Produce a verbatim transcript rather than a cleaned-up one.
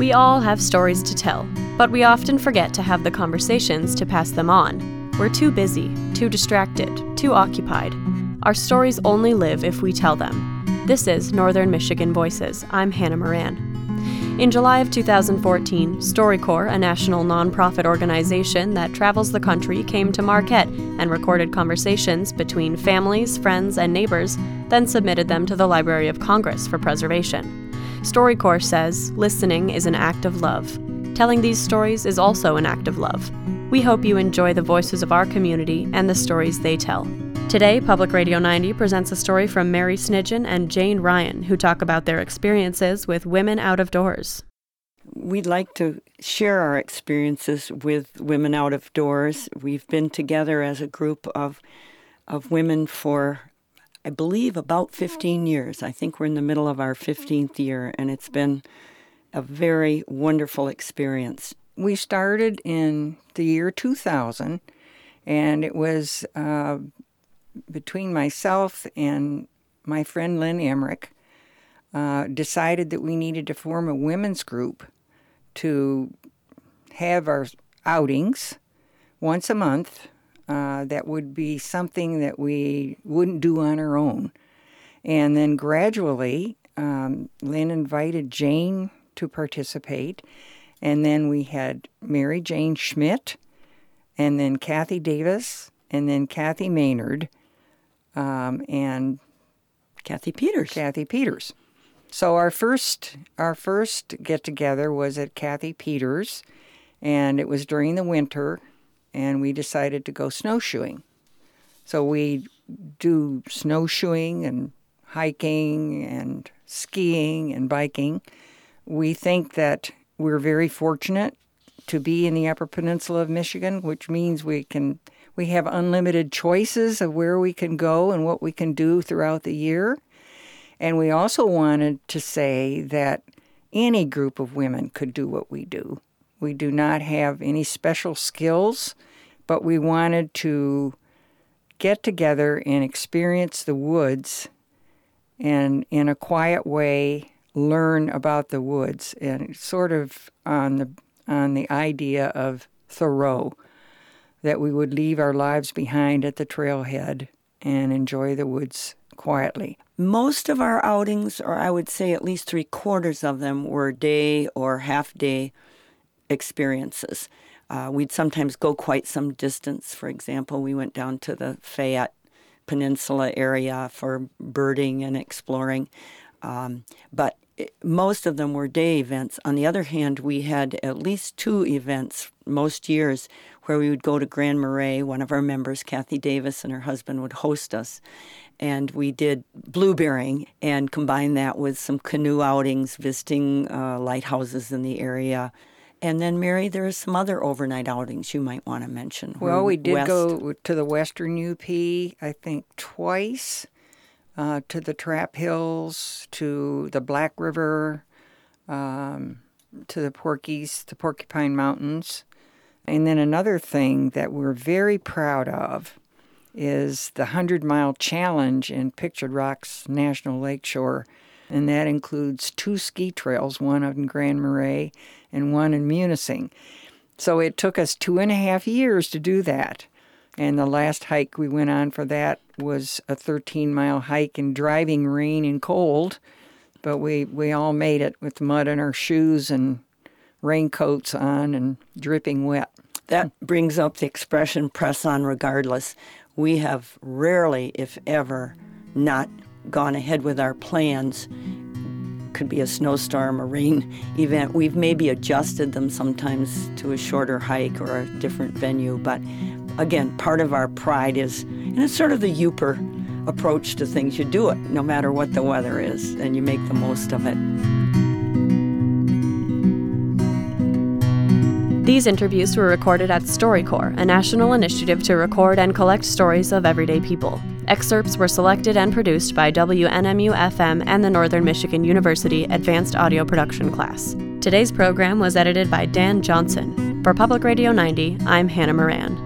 We all have stories to tell, but we often forget to have the conversations to pass them on. We're too busy, too distracted, too occupied. Our stories only live if we tell them. This is Northern Michigan Voices. I'm Hannah Moran. In July of two thousand fourteen, StoryCorps, a national nonprofit organization that travels the country, came to Marquette and recorded conversations between families, friends, and neighbors, then submitted them to the Library of Congress for preservation. StoryCorps says listening is an act of love. Telling these stories is also an act of love. We hope you enjoy the voices of our community and the stories they tell. Today, Public Radio ninety presents a story from Mary Snidgen and Jane Ryan, who talk about their experiences with women out of doors. We'd like to share our experiences with women out of doors. We've been together as a group of of women for, I believe, about fifteen years. I think we're in the middle of our fifteenth year, and it's been a very wonderful experience. We started in the year two thousand, and it was uh, between myself and my friend Lynn Emmerich, uh, decided that we needed to form a women's group to have our outings once a month. Uh, that would be something that we wouldn't do on our own. And then gradually, um, Lynn invited Jane to participate. And then we had Mary Jane Schmidt, and then Kathy Davis, and then Kathy Maynard, um, and Kathy Peters. Kathy Peters. So our first our first get together was at Kathy Peters, and it was during the winter, and we decided to go snowshoeing. So we do snowshoeing and hiking and skiing and biking. We think that we're very fortunate to be in the Upper Peninsula of Michigan, which means we can we have unlimited choices of where we can go and what we can do throughout the year. And we also wanted to say that any group of women could do what we do. We do not have any special skills, but we wanted to get together and experience the woods and in a quiet way learn about the woods, and sort of on the on the idea of Thoreau, that we would leave our lives behind at the trailhead and enjoy the woods quietly. Most of our outings, or I would say at least three quarters of them, were day or half-day experiences. Uh, we'd sometimes go quite some distance. For example, we went down to the Fayette Peninsula area for birding and exploring. Um, but most of them were day events. On the other hand, we had at least two events most years where we would go to Grand Marais. One of our members, Kathy Davis, and her husband would host us. And we did blueberrying and combined that with some canoe outings, visiting uh, lighthouses in the area. And then, Mary, there are some other overnight outings you might want to mention. Well, we did west. go to the Western U P, I think, twice. Uh, to the Trap Hills, to the Black River, um, to the Porkies, the Porcupine Mountains. And then another thing that we're very proud of is the hundred-mile challenge in Pictured Rocks National Lakeshore. And that includes two ski trails, one in Grand Marais and one in Munising. So it took us two and a half years to do that. And the last hike we went on for that was a thirteen-mile hike in driving rain and cold. But we, we all made it with mud in our shoes and raincoats on and dripping wet. That brings up the expression, press on regardless. We have rarely, if ever, not gone ahead with our plans. Could be a snowstorm, a rain event. We've maybe adjusted them sometimes to a shorter hike or a different venue, but again, part of our pride is, and it's sort of the Yooper approach to things. You do it no matter what the weather is, and you make the most of it. These interviews were recorded at StoryCorps, a national initiative to record and collect stories of everyday people. Excerpts were selected and produced by W N M U F M and the Northern Michigan University Advanced Audio Production class. Today's program was edited by Dan Johnson. For Public Radio ninety, I'm Hannah Moran.